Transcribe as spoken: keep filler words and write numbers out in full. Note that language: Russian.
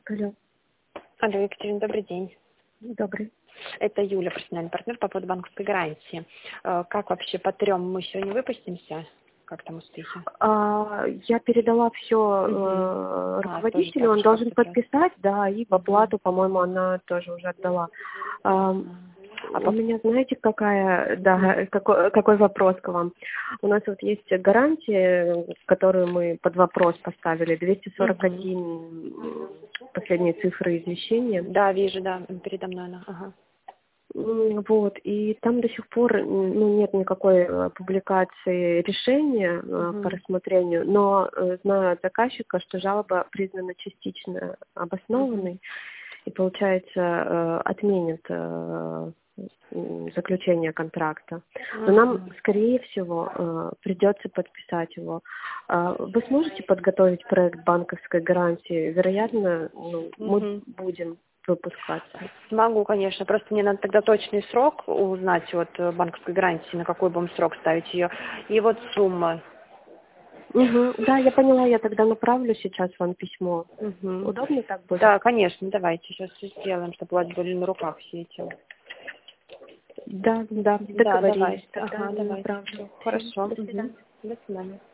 Алло. Алло, Екатерина, добрый день. Добрый. Это Юля, профессиональный партнер по поводу банковской гарантии. Э, Как вообще по трем мы сегодня выпустимся? Как там успехи? А, я передала все Мгм. А, тоже руководителю, так он же, должен как сейчас. подписать, да, и в оплату, по-моему, она тоже уже отдала. А, А у по... меня, знаете, какая, да, какой, какой вопрос к вам? У нас вот есть гарантия, которую мы под вопрос поставили, двести сорок Мгм. один последние цифры извещения. Да, вижу, да, передо мной она. Ага. М, Вот, и там до сих пор м, ну, нет никакой э, публикации решения э, по Мгм. рассмотрению, но э, знаю от заказчика, что жалоба признана частично Мгм. обоснованной, и, получается, э, отменят э, м, заключение контракта. Но нам, Ага. скорее всего, э, придется подписать его. А Вы сможете подготовить проект банковской гарантии? Вероятно, ну, мы Мгм. будем выпускаться. Могу, конечно. Просто мне надо тогда точный срок узнать вот э, банковской гарантии, на какой будем срок ставить ее. И вот сумма. Мгм. Да, я поняла, я тогда направлю сейчас вам письмо. Мгм. Удобно так будет? Да, конечно, давайте сейчас сделаем, чтобы у вас были на руках все эти. Да, да, Да, договорились. давайте. Тогда Ага, давайте. направлю. Всё, Все, хорошо. до Мгм. свидания. До свидания.